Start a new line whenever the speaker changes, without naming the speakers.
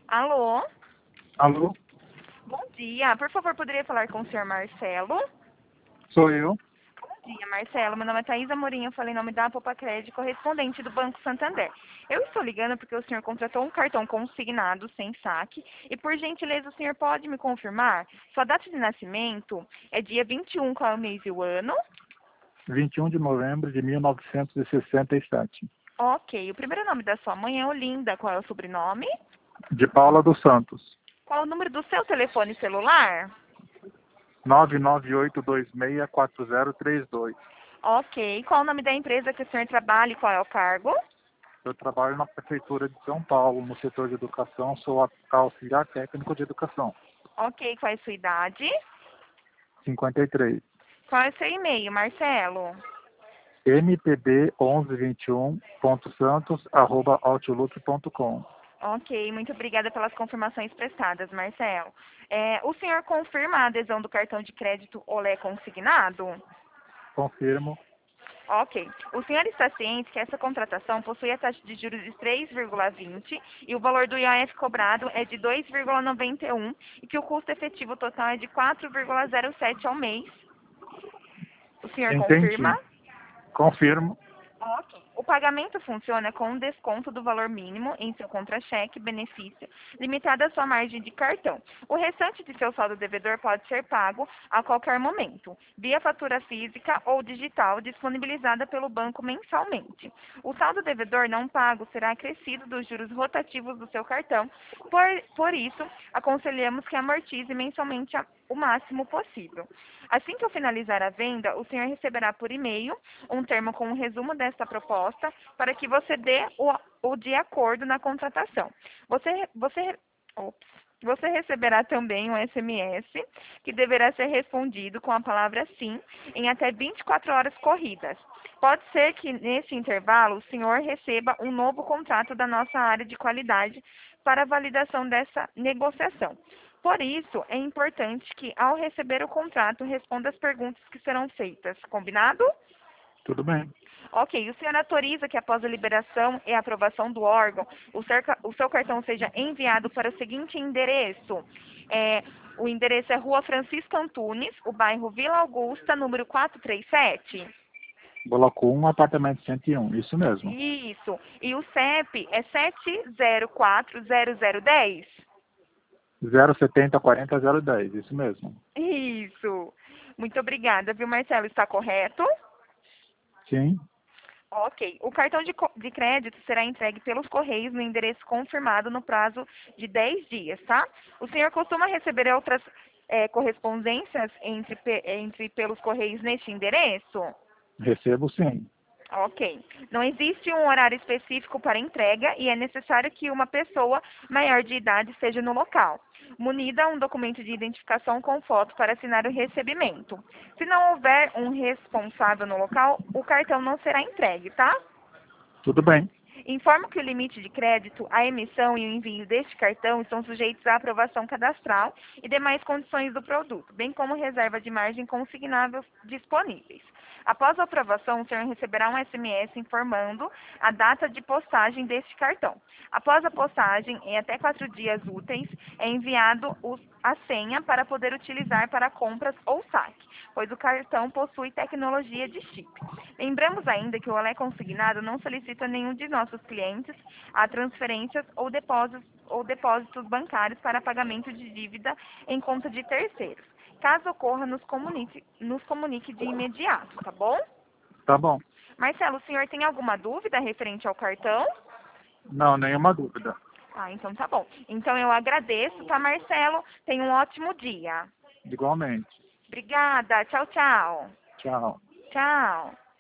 Alô?
Alô,
Bom dia. Por favor, poderia falar com o senhor Marcelo?
sou eu.
Bom dia, Marcelo. Meu nome é Thaisa Amorim. Eu falei em nome da Apopacred, correspondente do Banco Santander. Eu estou ligando porque o senhor contratou um cartão consignado sem saque. E, por gentileza, o senhor pode me confirmar? Sua data de nascimento é dia 21, qual é o mês e o ano?
21 de novembro de 1967.
Ok. O primeiro nome da sua mãe é Olinda. Qual é o sobrenome?
De Paula dos Santos.
Qual é o número do seu telefone celular?
998264032.
Ok. Qual é o nome da empresa que o senhor trabalha e qual é o cargo?
Eu trabalho na Prefeitura de São Paulo, no setor de educação, sou auxiliar técnico de educação.
Ok. Qual é a sua idade?
53.
Qual é o seu e-mail, Marcelo?
mpb1121.santos@outlook.com.
Ok, muito obrigada pelas confirmações prestadas, Marcelo. O senhor confirma a adesão do cartão de crédito Olé consignado?
Confirmo.
Ok. O senhor está ciente que essa contratação possui a taxa de juros de 3,20 e o valor do IOF cobrado é de 2,91 e que o custo efetivo total é de 4,07 ao mês. O senhor
Entendi.
confirma?
Confirmo.
Ok. O pagamento funciona com um desconto do valor mínimo em seu contra-cheque, benefício, limitado à sua margem de cartão. O restante de seu saldo devedor pode ser pago a qualquer momento, via fatura física ou digital, disponibilizada pelo banco mensalmente. O saldo devedor não pago será acrescido dos juros rotativos do seu cartão, por isso, aconselhamos que amortize mensalmente o máximo possível. Assim que eu finalizar a venda, o senhor receberá por e-mail um termo com um resumo desta proposta para que você dê o de acordo na contratação. Ops. Você receberá também um SMS que deverá ser respondido com a palavra sim em até 24 horas corridas. Pode ser que nesse intervalo o senhor receba um novo contrato da nossa área de qualidade para validação dessa negociação. Por isso, é importante que, ao receber o contrato, responda as perguntas que serão feitas. Combinado?
Tudo bem.
Ok. O senhor autoriza que, após a liberação e aprovação do órgão, o seu cartão seja enviado para o seguinte endereço. O endereço é Rua Francisco Antunes, o bairro Vila Augusta, número 437.
Bloco 1, apartamento 101. Isso mesmo.
Isso. E o CEP é 7040010.
0704010. Isso mesmo.
Isso. Muito obrigada, viu, Marcelo? Está correto?
Sim.
Ok. O cartão de crédito será entregue pelos Correios no endereço confirmado no prazo de 10 dias, tá? O senhor costuma receber outras correspondências entre pelos Correios neste endereço?
Recebo sim.
Ok. Não existe um horário específico para entrega e é necessário que uma pessoa maior de idade esteja no local, munida um documento de identificação com foto para assinar o recebimento. Se não houver um responsável no local, o cartão não será entregue, tá?
Tudo bem.
Informo que o limite de crédito, a emissão e o envio deste cartão estão sujeitos à aprovação cadastral e demais condições do produto, bem como reserva de margem consignável disponíveis. Após a aprovação, o senhor receberá um SMS informando a data de postagem deste cartão. Após a postagem, em até 4 dias úteis, é enviado a senha para poder utilizar para compras ou saque, pois o cartão possui tecnologia de chip. Lembramos ainda que o Olé Consignado não solicita nenhum de nossos clientes a transferências ou depósitos bancários para pagamento de dívida em conta de terceiros. Caso ocorra, nos comunique de imediato, tá bom?
Tá bom.
Marcelo, o senhor tem alguma dúvida referente ao cartão?
Não, nenhuma dúvida.
Ah, então tá bom. Então eu agradeço, tá, Marcelo? Tenha um ótimo dia.
Igualmente.
Obrigada. Tchau, tchau.
Tchau.
Tchau.